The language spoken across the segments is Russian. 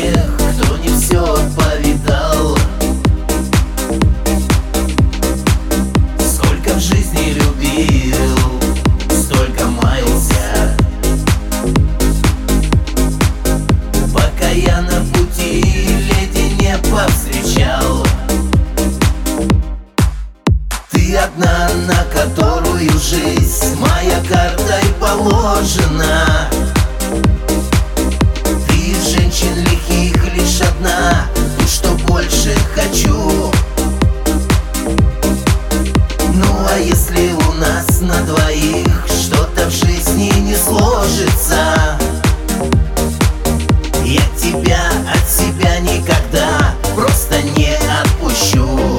тех, кто не все повидал. Сколько в жизни любил, столько маялся, пока я на пути леди не повстречал. Ты одна, на которую жизнь моя картой положена. Ты из женщин лихих лишь одна, и что больше хочу. Ну а если у нас на двоих что-то в жизни не сложится, я тебя от себя никогда просто не отпущу.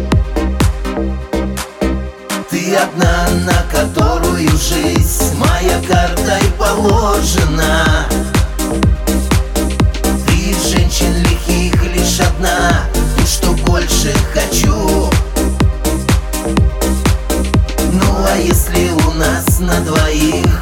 Ты одна, на которую жизнь моя картой положена. Ты из женщин лихих лишь одна, и что больше хочу. Ну а если у нас на двоих